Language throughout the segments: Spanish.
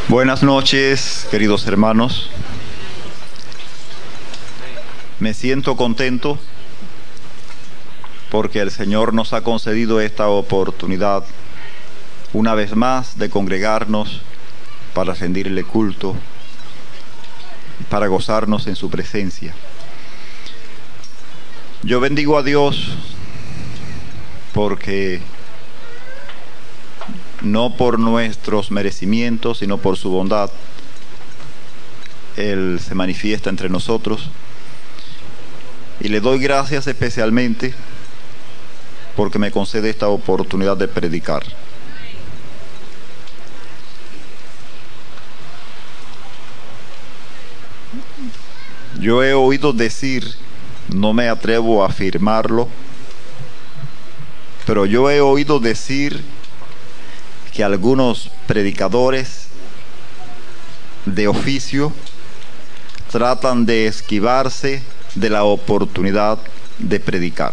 Buenas noches, queridos hermanos. Me siento contento porque el Señor nos ha concedido esta oportunidad una vez más de congregarnos para rendirle culto, para gozarnos en su presencia. Yo bendigo a Dios porque no por nuestros merecimientos, sino por su bondad, Él se manifiesta entre nosotros. Y le doy gracias especialmente porque me concede esta oportunidad de predicar. Yo he oído decir, no me atrevo a afirmarlo, pero yo he oído decir que algunos predicadores de oficio tratan de esquivarse de la oportunidad de predicar.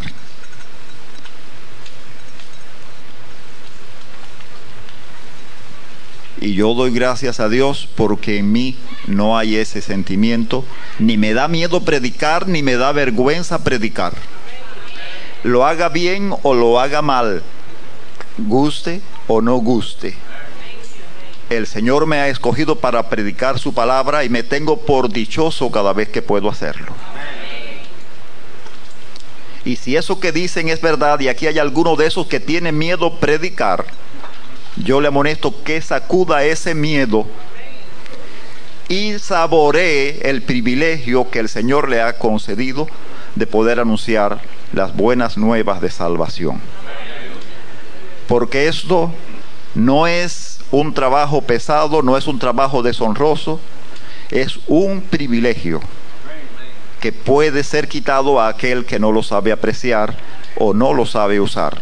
Y yo doy gracias a Dios porque en mí no hay ese sentimiento, ni me da miedo predicar, ni me da vergüenza predicar. Lo haga bien o lo haga mal, guste o no guste, el Señor me ha escogido para predicar su palabra y me tengo por dichoso cada vez que puedo hacerlo. Y si eso que dicen es verdad y aquí hay alguno de esos que tiene miedo a predicar, yo le amonesto que sacuda ese miedo y saboree el privilegio que el Señor le ha concedido de poder anunciar las buenas nuevas de salvación. Porque esto no es un trabajo pesado, no es un trabajo deshonroso, es un privilegio que puede ser quitado a aquel que no lo sabe apreciar o no lo sabe usar.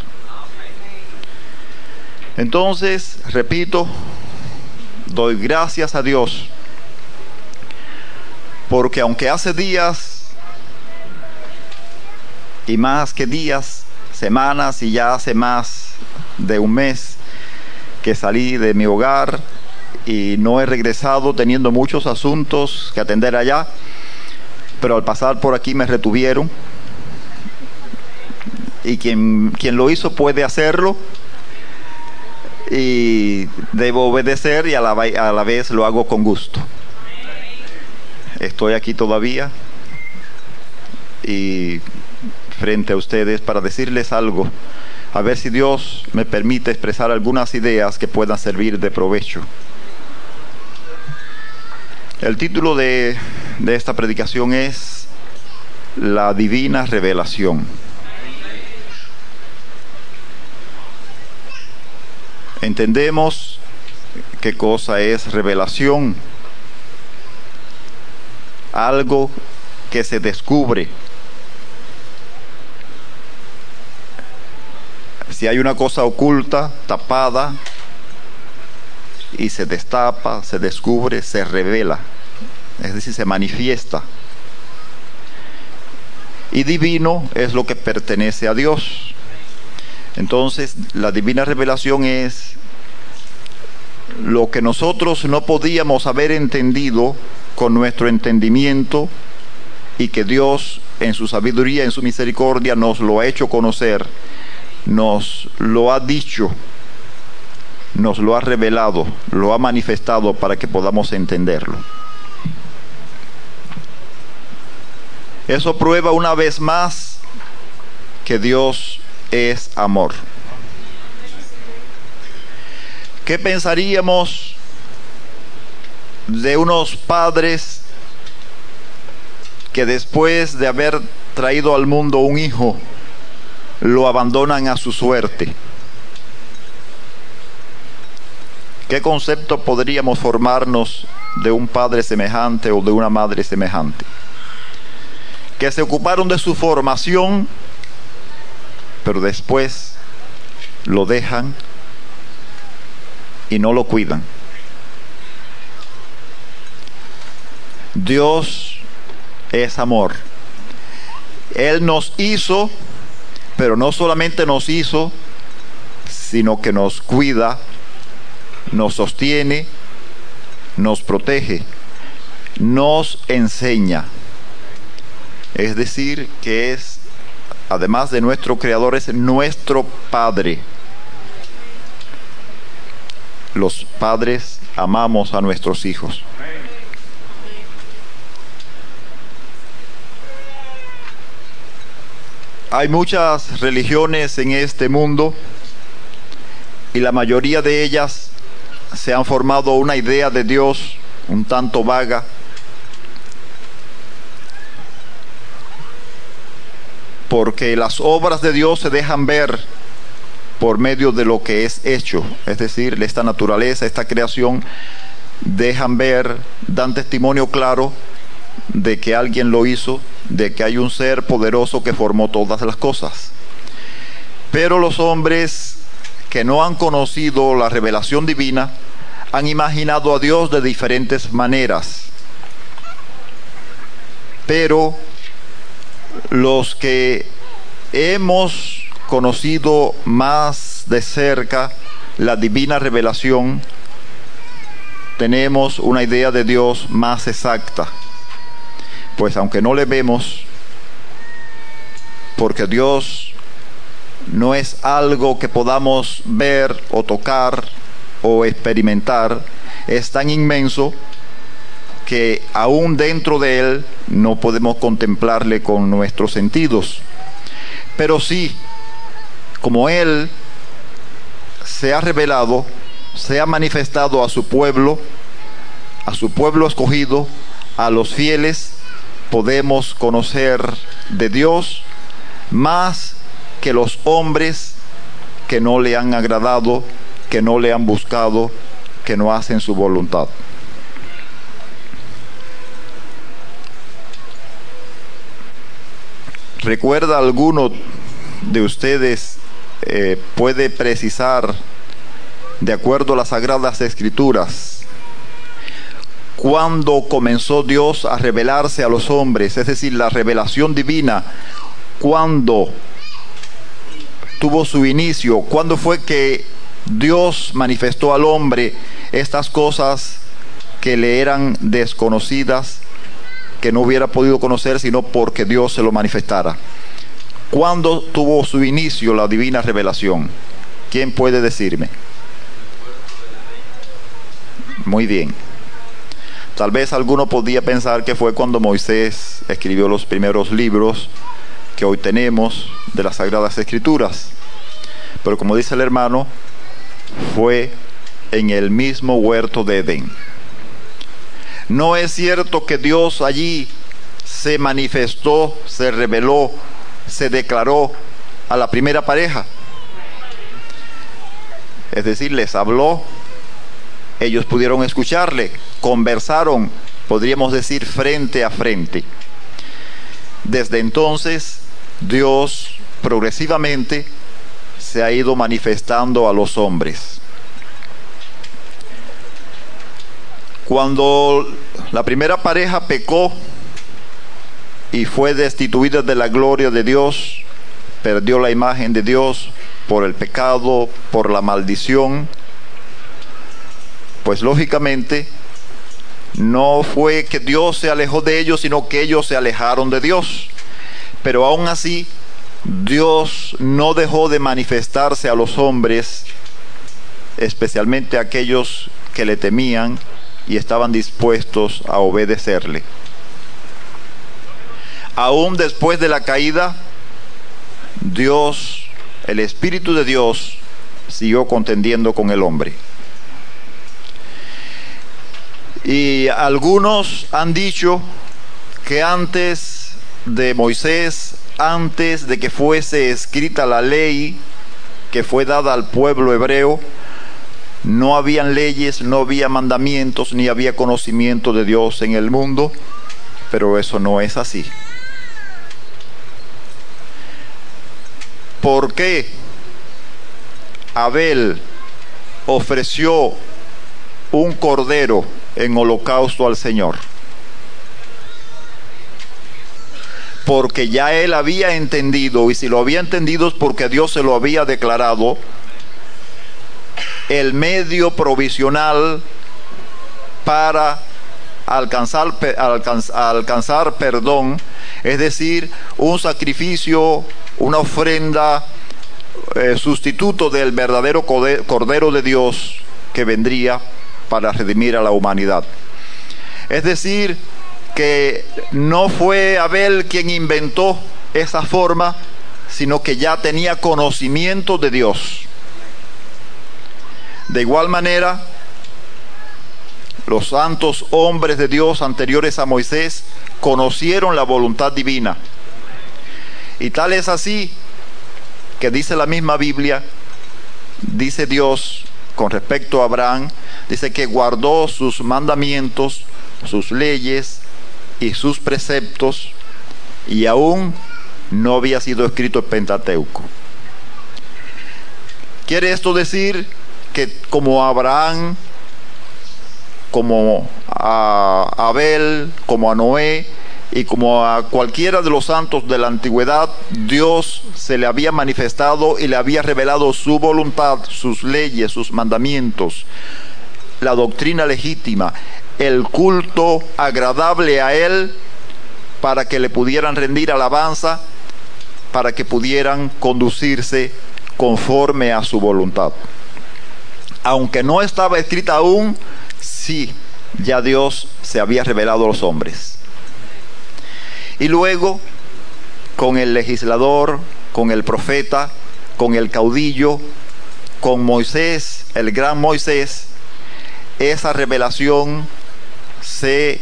Entonces, repito, doy gracias a Dios porque aunque hace días y más que días, semanas y ya hace más de un mes que salí de mi hogar y no he regresado teniendo muchos asuntos que atender allá, pero al pasar por aquí me retuvieron y quien lo hizo puede hacerlo y debo obedecer y a la vez lo hago con gusto. Estoy aquí todavía y frente a ustedes para decirles algo, a ver si Dios me permite expresar algunas ideas que puedan servir de provecho. El título de esta predicación es La Divina Revelación. Entendemos qué cosa es revelación. Algo que se descubre. Si hay una cosa oculta, tapada, y se destapa, se descubre, se revela, es decir, se manifiesta. Y divino es lo que pertenece a Dios. Entonces, la divina revelación es lo que nosotros no podíamos haber entendido con nuestro entendimiento y que Dios, en su sabiduría, en su misericordia, nos lo ha hecho conocer. Nos lo ha dicho, nos lo ha revelado, lo ha manifestado para que podamos entenderlo. Eso prueba una vez más que Dios es amor. ¿Qué pensaríamos de unos padres que después de haber traído al mundo un hijo, lo abandonan a su suerte? ¿Qué concepto podríamos formarnos de un padre semejante o de una madre semejante? Que se ocuparon de su formación, pero después lo dejan y no lo cuidan. Dios es amor. Él nos hizo, pero no solamente nos hizo, sino que nos cuida, nos sostiene, nos protege, nos enseña. Es decir, que es, además de nuestro Creador, es nuestro Padre. Los padres amamos a nuestros hijos. Hay muchas religiones en este mundo y la mayoría de ellas se han formado una idea de Dios un tanto vaga, porque las obras de Dios se dejan ver por medio de lo que es hecho, es decir, esta naturaleza, esta creación, dejan ver, dan testimonio claro de que alguien lo hizo, de que hay un ser poderoso que formó todas las cosas. Pero los hombres que no han conocido la revelación divina han imaginado a Dios de diferentes maneras. Pero los que hemos conocido más de cerca la divina revelación, tenemos una idea de Dios más exacta. Pues aunque no le vemos, porque Dios no es algo que podamos ver o tocar o experimentar, es tan inmenso que aún dentro de Él no podemos contemplarle con nuestros sentidos. Pero sí, como Él se ha revelado, se ha manifestado a su pueblo escogido, a los fieles, podemos conocer de Dios más que los hombres que no le han agradado, que no le han buscado, que no hacen su voluntad. ¿Recuerda alguno de ustedes, puede precisar, de acuerdo a las Sagradas Escrituras, cuándo comenzó Dios a revelarse a los hombres? Es decir, la revelación divina, ¿cuándo tuvo su inicio? ¿Cuándo fue que Dios manifestó al hombre estas cosas que le eran desconocidas, que no hubiera podido conocer sino porque Dios se lo manifestara? ¿Cuándo tuvo su inicio la divina revelación? ¿Quién puede decirme? Muy bien. Tal vez alguno podía pensar que fue cuando Moisés escribió los primeros libros que hoy tenemos de las Sagradas Escrituras. Pero como dice el hermano, fue en el mismo huerto de Edén. No es cierto que Dios allí se manifestó, se reveló, se declaró a la primera pareja. Es decir, les habló, ellos pudieron escucharle, conversaron, podríamos decir, frente a frente. Desde entonces, Dios progresivamente se ha ido manifestando a los hombres. Cuando la primera pareja pecó y fue destituida de la gloria de Dios, perdió la imagen de Dios por el pecado, por la maldición, pues lógicamente no fue que Dios se alejó de ellos, sino que ellos se alejaron de Dios. Pero aún así, Dios no dejó de manifestarse a los hombres, especialmente a aquellos que le temían y estaban dispuestos a obedecerle. Aún después de la caída, Dios, el Espíritu de Dios, siguió contendiendo con el hombre. Y algunos han dicho que antes de Moisés, antes de que fuese escrita la ley que fue dada al pueblo hebreo, no habían leyes, no había mandamientos, ni había conocimiento de Dios en el mundo. Pero eso no es así. ¿Por qué Abel ofreció un cordero en holocausto al Señor? Porque ya él había entendido, y si lo había entendido es porque Dios se lo había declarado, el medio provisional para alcanzar perdón, es decir, un sacrificio, una ofrenda, sustituto del verdadero Cordero de Dios que vendría para redimir a la humanidad. Es decir, que no fue Abel quien inventó esa forma, sino que ya tenía conocimiento de Dios. De igual manera, los santos hombres de Dios anteriores a Moisés conocieron la voluntad divina. Y tal es así que dice la misma Biblia, dice Dios con respecto a Abraham, dice que guardó sus mandamientos, sus leyes y sus preceptos, y aún no había sido escrito el Pentateuco. ¿Quiere esto decir que como a Abraham, como a Abel, como a Noé y como a cualquiera de los santos de la antigüedad, Dios se le había manifestado y le había revelado su voluntad, sus leyes, sus mandamientos, la doctrina legítima, el culto agradable a Él, para que le pudieran rendir alabanza, para que pudieran conducirse conforme a su voluntad? Aunque no estaba escrita aún, sí, ya Dios se había revelado a los hombres. Y luego, con el legislador, con el profeta, con el caudillo, con Moisés, el gran Moisés, esa revelación se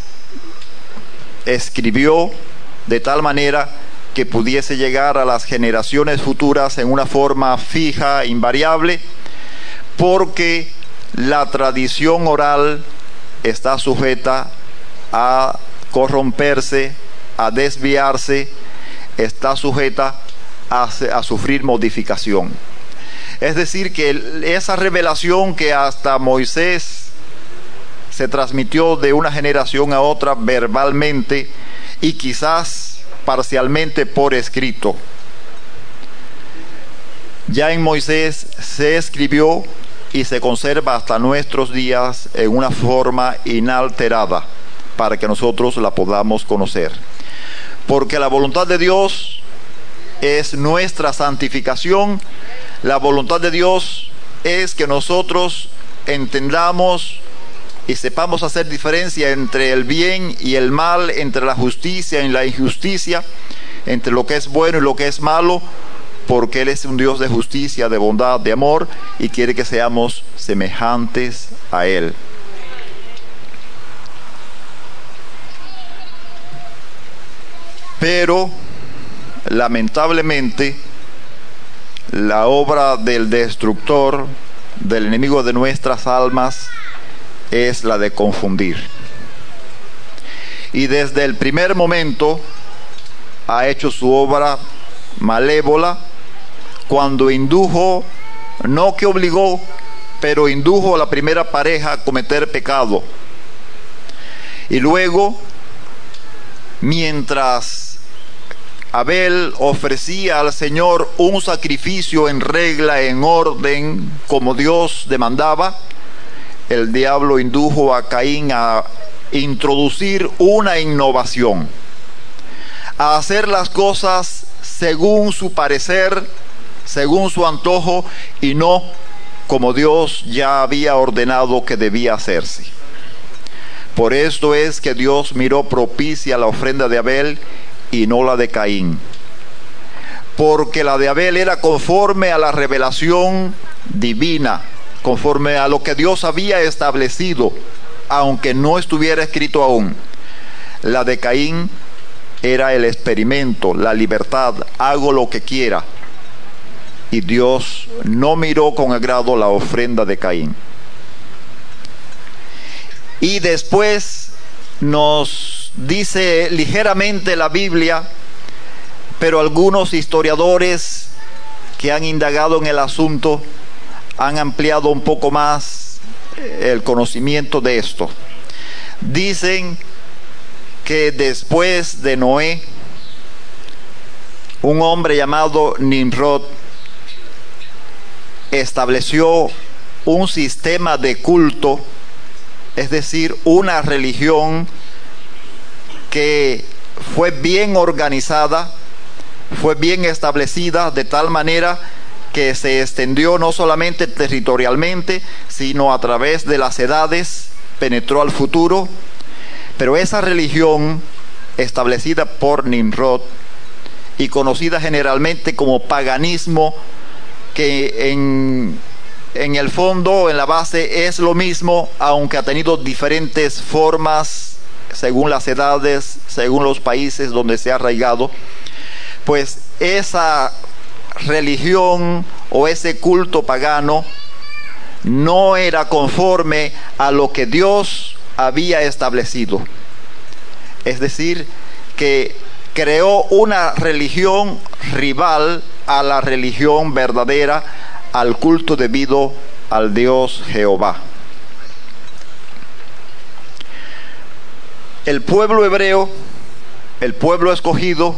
escribió de tal manera que pudiese llegar a las generaciones futuras en una forma fija, invariable, porque la tradición oral está sujeta a corromperse, a desviarse, está sujeta a sufrir modificación. Es decir, que esa revelación que hasta Moisés se transmitió de una generación a otra verbalmente y quizás parcialmente por escrito, ya en Moisés se escribió y se conserva hasta nuestros días en una forma inalterada para que nosotros la podamos conocer. Porque la voluntad de Dios es nuestra santificación. La voluntad de Dios es que nosotros entendamos y sepamos hacer diferencia entre el bien y el mal, entre la justicia y la injusticia, entre lo que es bueno y lo que es malo, porque Él es un Dios de justicia, de bondad, de amor, y quiere que seamos semejantes a Él. Pero, lamentablemente, la obra del destructor, del enemigo de nuestras almas, es la de confundir. Y desde el primer momento ha hecho su obra malévola cuando indujo, no que obligó, pero indujo a la primera pareja a cometer pecado. Y luego, mientras Abel ofrecía al Señor un sacrificio en regla, en orden, como Dios demandaba, el diablo indujo a Caín a introducir una innovación, a hacer las cosas según su parecer, según su antojo, y no como Dios ya había ordenado que debía hacerse. Por esto es que Dios miró propicia la ofrenda de Abel y no la de Caín, porque la de Abel era conforme a la revelación divina, conforme a lo que Dios había establecido, aunque no estuviera escrito aún. La de Caín era el experimento, la libertad, hago lo que quiera. Y Dios no miró con agrado la ofrenda de Caín. Y después nos dice ligeramente la Biblia, pero algunos historiadores que han indagado en el asunto han ampliado un poco más el conocimiento de esto. Dicen que después de Noé, un hombre llamado Nimrod estableció un sistema de culto es decir, una religión que fue bien organizada, fue bien establecida, de tal manera que se extendió no solamente territorialmente, sino a través de las edades, penetró al futuro. Pero esa religión establecida por Nimrod y conocida generalmente como paganismo, que en el fondo, en la base, es lo mismo, aunque ha tenido diferentes formas según las edades, según los países donde se ha arraigado, pues esa religión o ese culto pagano no era conforme a lo que Dios había establecido. Es decir, que creó una religión rival a la religión verdadera, al culto debido al Dios Jehová. El pueblo hebreo, el pueblo escogido,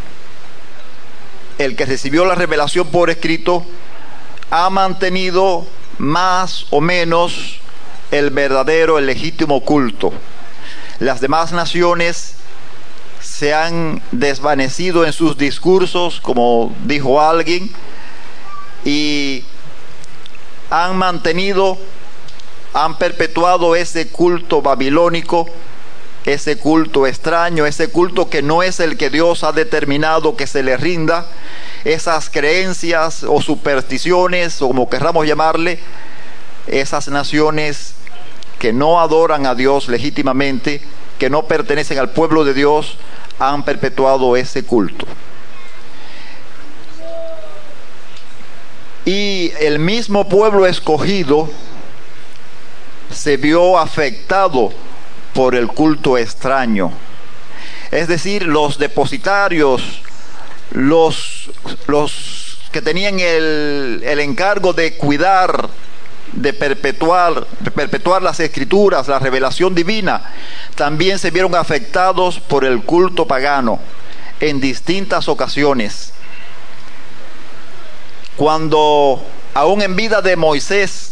el que recibió la revelación por escrito, ha mantenido más o menos el verdadero, el legítimo culto. Las demás naciones se han desvanecido en sus discursos, como dijo alguien, y han mantenido, han perpetuado ese culto babilónico, ese culto extraño, ese culto que no es el que Dios ha determinado que se le rinda. Esas creencias o supersticiones, o como querramos llamarle, esas naciones que no adoran a Dios legítimamente, que no pertenecen al pueblo de Dios, han perpetuado ese culto. Y el mismo pueblo escogido se vio afectado por el culto extraño. Es decir, los depositarios, los que tenían el encargo de cuidar, de perpetuar las escrituras, la revelación divina, también se vieron afectados por el culto pagano en distintas ocasiones. Cuando aún en vida de Moisés,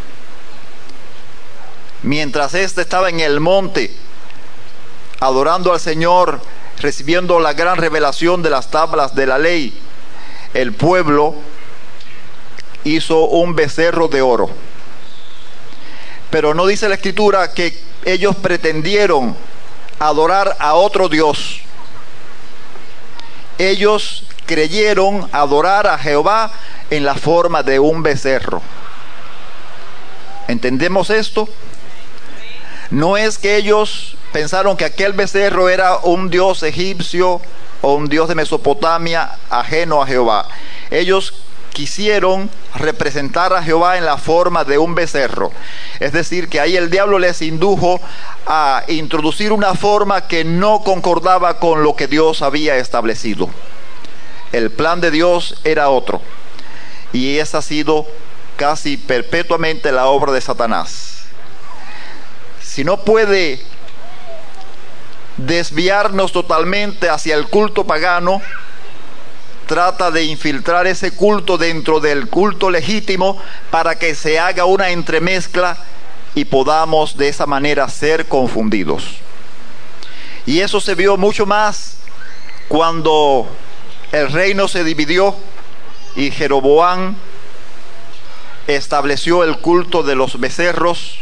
mientras éste estaba en el monte adorando al Señor, recibiendo la gran revelación de las tablas de la ley, el pueblo hizo un becerro de oro. Pero no dice la Escritura que ellos pretendieron adorar a otro Dios. Ellos creyeron adorar a Jehová en la forma de un becerro. ¿Entendemos esto? No es que ellos pensaron que aquel becerro era un dios egipcio o un dios de Mesopotamia ajeno a Jehová. Ellos quisieron representar a Jehová en la forma de un becerro. Es decir, que ahí el diablo les indujo a introducir una forma que no concordaba con lo que Dios había establecido. El plan de Dios era otro. Y esa ha sido casi perpetuamente la obra de Satanás. Si no puede desviarnos totalmente hacia el culto pagano, trata de infiltrar ese culto dentro del culto legítimo para que se haga una entremezcla y podamos de esa manera ser confundidos. Y eso se vio mucho más cuando el reino se dividió y Jeroboam estableció el culto de los becerros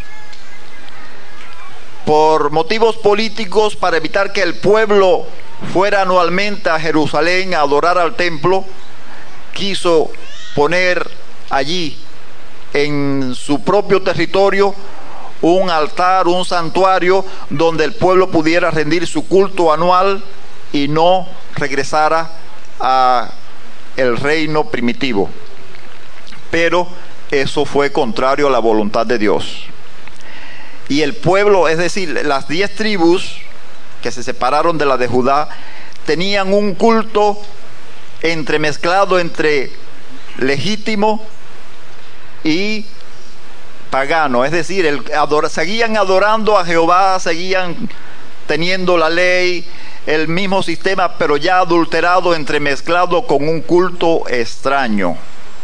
por motivos políticos, para evitar que el pueblo fuera anualmente a Jerusalén a adorar al templo. Quiso poner allí en su propio territorio un altar, un santuario donde el pueblo pudiera rendir su culto anual y no regresara a el reino primitivo. Pero eso fue contrario a la voluntad de Dios. Y el pueblo, es decir, las 10 tribus que se separaron de la de Judá, tenían un culto entremezclado entre legítimo y pagano. Es decir, seguían adorando a Jehová, seguían teniendo la ley, el mismo sistema, pero ya adulterado, entremezclado con un culto extraño.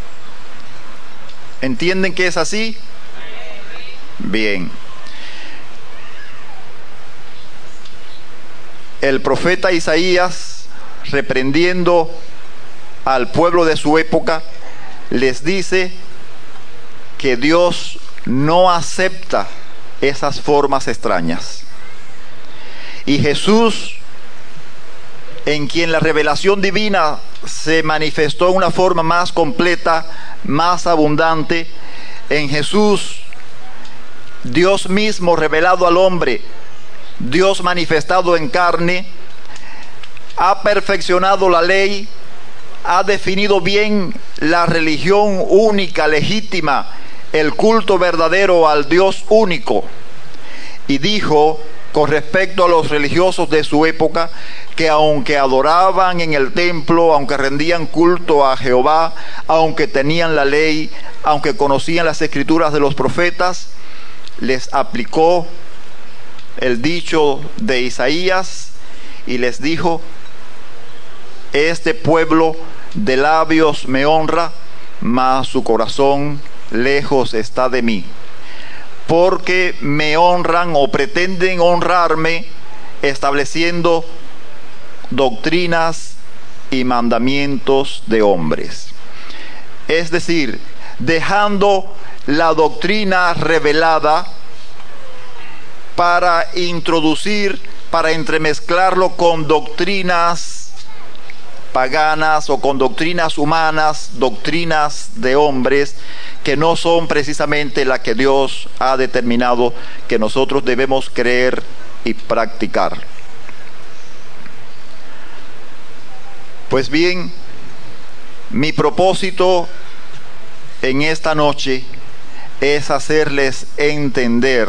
¿Entienden que es así? Bien. el profeta Isaías, reprendiendo al pueblo de su época, les dice que Dios no acepta esas formas extrañas. Y Jesús, en quien la revelación divina se manifestó en una forma más completa, más abundante, en Jesús, Dios mismo revelado al hombre, Dios manifestado en carne, ha perfeccionado la ley, ha definido bien la religión única, legítima, el culto verdadero al Dios único, y dijo con respecto a los religiosos de su época que aunque adoraban en el templo, aunque rendían culto a Jehová, aunque tenían la ley, aunque conocían las escrituras de los profetas, les aplicó el dicho de Isaías y les dijo: este pueblo de labios me honra, mas su corazón lejos está de mí, porque me honran o pretenden honrarme estableciendo doctrinas y mandamientos de hombres. Es decir, dejando la doctrina revelada para introducir, para entremezclarlo con doctrinas paganas o con doctrinas humanas, doctrinas de hombres que no son precisamente la que Dios ha determinado que nosotros debemos creer y practicar. Pues bien, mi propósito en esta noche es hacerles entender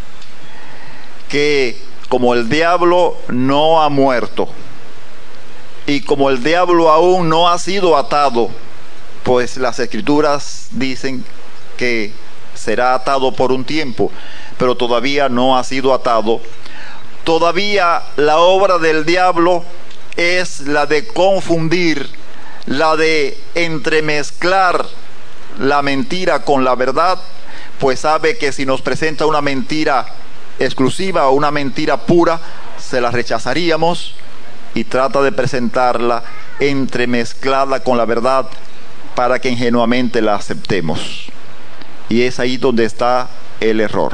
que como el diablo no ha muerto y como el diablo aún no ha sido atado, pues las escrituras dicen que será atado por un tiempo, pero todavía no ha sido atado. Todavía la obra del diablo es la de confundir, la de entremezclar la mentira con la verdad, pues sabe que si nos presenta una mentira exclusiva o una mentira pura, se la rechazaríamos, y trata de presentarla entremezclada con la verdad para que ingenuamente la aceptemos. Y es ahí donde está el error.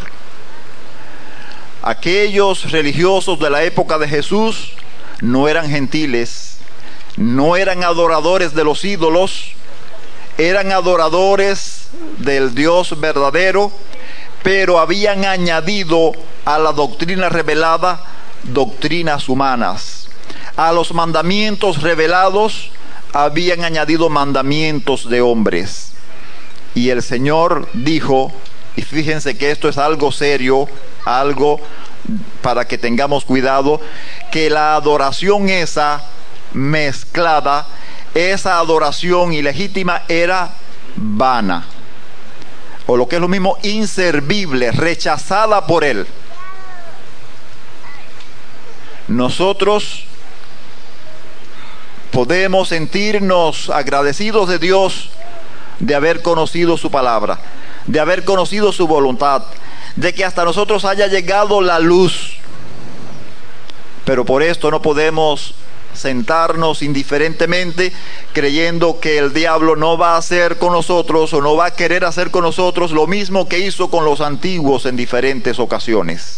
Aquellos religiosos de la época de Jesús no eran gentiles, no eran adoradores de los ídolos, eran adoradores del Dios verdadero, pero habían añadido a la doctrina revelada doctrinas humanas. A los mandamientos revelados habían añadido mandamientos de hombres. Y el Señor dijo, y fíjense que esto es algo serio, algo para que tengamos cuidado, que la adoración esa mezclada, esa adoración ilegítima era vana, o lo que es lo mismo, inservible, rechazada por Él. Nosotros podemos sentirnos agradecidos de Dios de haber conocido su palabra, de haber conocido su voluntad, de que hasta nosotros haya llegado la luz. Pero por esto no podemos sentarnos indiferentemente creyendo que el diablo no va a hacer con nosotros o no va a querer hacer con nosotros lo mismo que hizo con los antiguos en diferentes ocasiones.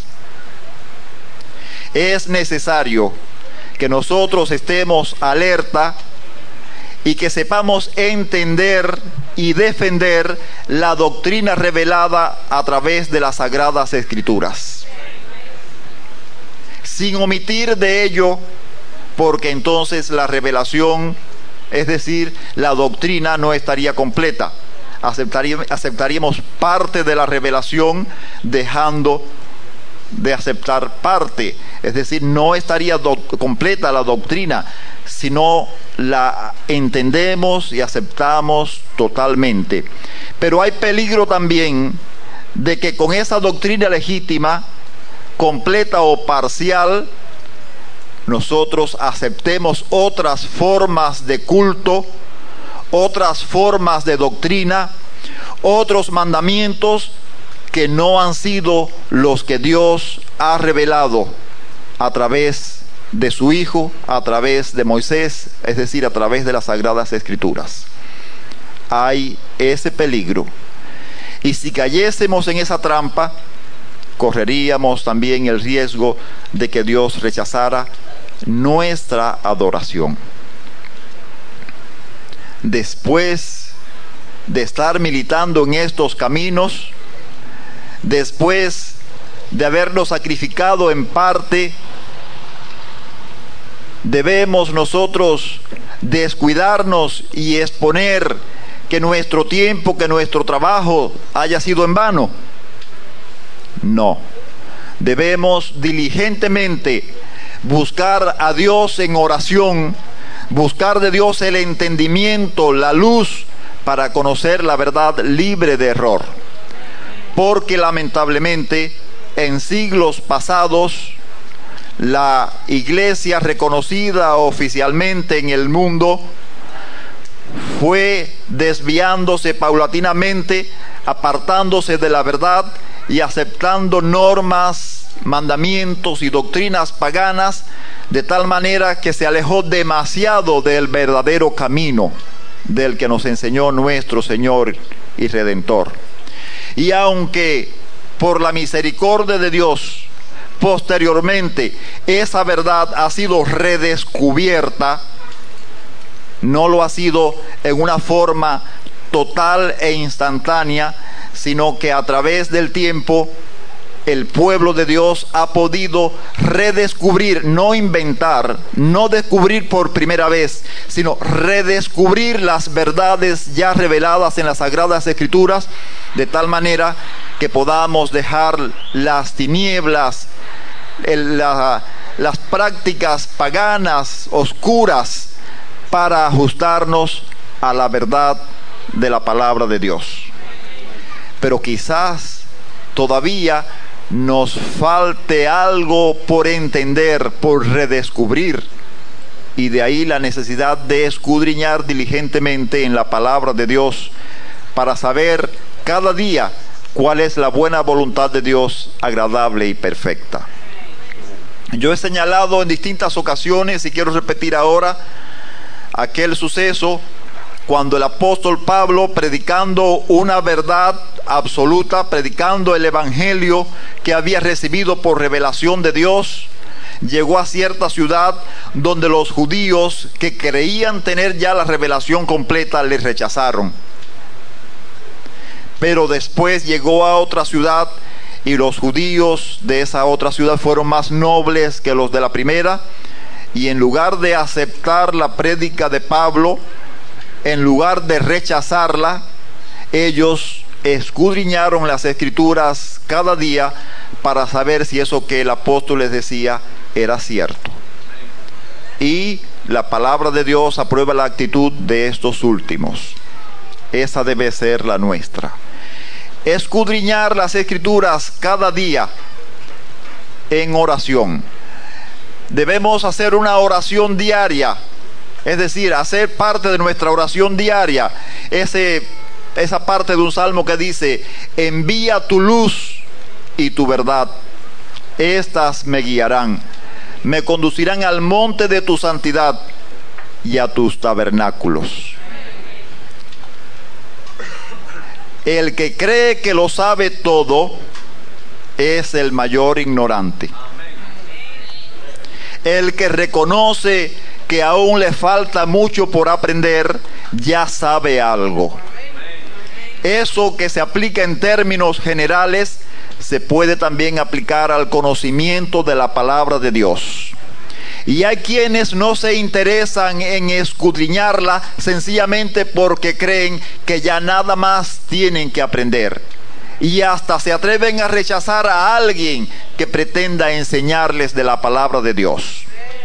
Es necesario que nosotros estemos alerta y que sepamos entender y defender la doctrina revelada a través de las Sagradas Escrituras, sin omitir de ello, porque entonces la revelación, es decir, la doctrina no estaría completa. Aceptaríamos parte de la revelación dejando de aceptar parte, es decir, no estaría completa la doctrina, sino la entendemos y aceptamos totalmente. Pero hay peligro también de que con esa doctrina legítima, completa o parcial, nosotros aceptemos otras formas de culto, otras formas de doctrina, otros mandamientos que no han sido los que Dios ha revelado a través de su Hijo a través de Moisés, es decir, a través de las Sagradas Escrituras. Hay ese peligro. Y si cayésemos en esa trampa, correríamos también el riesgo de que Dios rechazara nuestra adoración. Después de estar militando en estos caminos, después de habernos sacrificado en parte, debemos nosotros descuidarnos y exponer que nuestro tiempo, que nuestro trabajo haya sido en vano. No, debemos diligentemente buscar a Dios en oración, buscar de Dios el entendimiento, la luz, para conocer la verdad libre de error. Porque lamentablemente en siglos pasados la iglesia reconocida oficialmente en el mundo fue desviándose paulatinamente, apartándose de la verdad y aceptando normas, mandamientos y doctrinas paganas, de tal manera que se alejó demasiado del verdadero camino del que nos enseñó nuestro Señor y Redentor. Y aunque por la misericordia de Dios posteriormente esa verdad ha sido redescubierta, no lo ha sido en una forma total e instantánea, sino que a través del tiempo el pueblo de Dios ha podido redescubrir, no inventar, no descubrir por primera vez, sino redescubrir las verdades ya reveladas en las Sagradas Escrituras, de tal manera que podamos dejar las tinieblas, las prácticas paganas, oscuras, para ajustarnos a la verdad de la palabra de Dios. Pero quizás todavía nos falte algo por entender, por redescubrir, y de ahí la necesidad de escudriñar diligentemente en la palabra de Dios para saber cada día cuál es la buena voluntad de Dios, agradable y perfecta. Yo he señalado en distintas ocasiones, y quiero repetir ahora, aquel suceso cuando el apóstol Pablo, predicando una verdad absoluta, predicando el evangelio que había recibido por revelación de Dios, llegó a cierta ciudad donde los judíos que creían tener ya la revelación completa le rechazaron. Pero después llegó a otra ciudad y los judíos de esa otra ciudad fueron más nobles que los de la primera, y en lugar de aceptar la prédica de Pablo, en lugar de rechazarla, ellos escudriñaron las Escrituras cada día para saber si eso que el apóstol les decía era cierto. Y la palabra de Dios aprueba la actitud de estos últimos. Esa debe ser la nuestra. Escudriñar las Escrituras cada día en oración. Debemos hacer una oración diaria, es decir, hacer parte de nuestra oración diaria esa parte de un salmo que dice: envía tu luz y tu verdad, estas me guiarán, me conducirán al monte de tu santidad y a tus tabernáculos. El que cree que lo sabe todo es el mayor ignorante. El que reconoce que aún le falta mucho por aprender, ya sabe algo. Eso que se aplica en términos generales, se puede también aplicar al conocimiento de la palabra de Dios. Y hay quienes no se interesan en escudriñarla sencillamente porque creen que ya nada más tienen que aprender. Y hasta se atreven a rechazar a alguien que pretenda enseñarles de la palabra de Dios.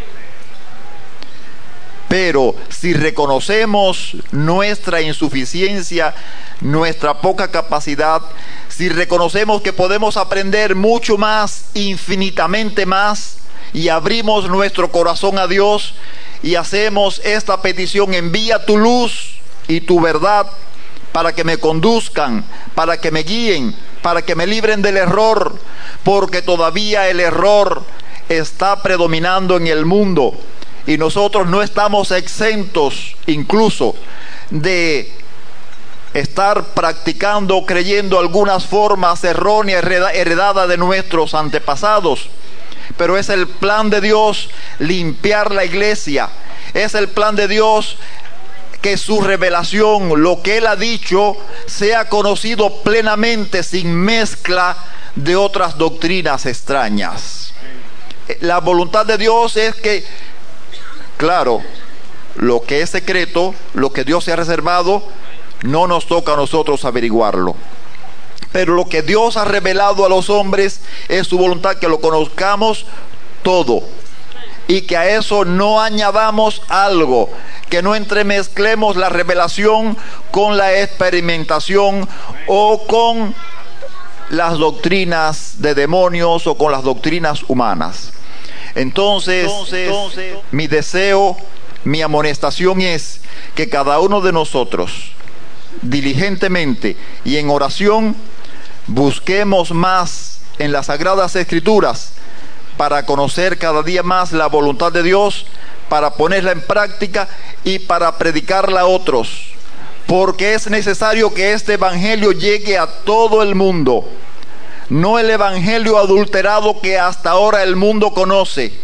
Pero si reconocemos nuestra insuficiencia, nuestra poca capacidad, si reconocemos que podemos aprender mucho más, infinitamente más, y abrimos nuestro corazón a Dios y hacemos esta petición: envía tu luz y tu verdad para que me conduzcan, para que me guíen, para que me libren del error, porque todavía el error está predominando en el mundo y nosotros no estamos exentos incluso de estar practicando o creyendo algunas formas erróneas heredadas de nuestros antepasados. Pero es el plan de Dios limpiar la iglesia. Es el plan de Dios que su revelación, lo que Él ha dicho, sea conocido plenamente sin mezcla de otras doctrinas extrañas. La voluntad de Dios es que, claro, lo que es secreto, lo que Dios se ha reservado, no nos toca a nosotros averiguarlo. Pero lo que Dios ha revelado a los hombres es su voluntad, que lo conozcamos todo. Y que a eso no añadamos algo, que no entremezclemos la revelación con la experimentación o con las doctrinas de demonios o con las doctrinas humanas. Entonces, mi deseo, mi amonestación es que cada uno de nosotros, diligentemente y en oración, busquemos más en las Sagradas Escrituras para conocer cada día más la voluntad de Dios, para ponerla en práctica y para predicarla a otros, porque es necesario que este evangelio llegue a todo el mundo, no el evangelio adulterado que hasta ahora el mundo conoce,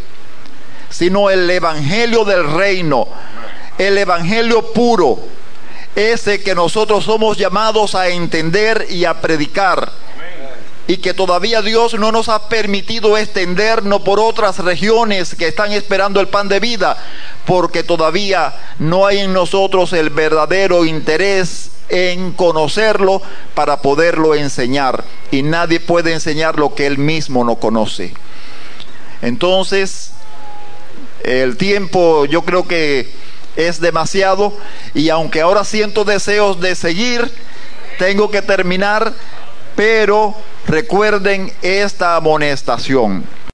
sino el evangelio del reino, el evangelio puro, ese que nosotros somos llamados a entender y a predicar, y que todavía Dios no nos ha permitido extendernos por otras regiones que están esperando el pan de vida, porque todavía no hay en nosotros el verdadero interés en conocerlo para poderlo enseñar, y nadie puede enseñar lo que él mismo no conoce. Entonces, el tiempo yo creo que es demasiado, y aunque ahora siento deseos de seguir, tengo que terminar, pero recuerden esta amonestación.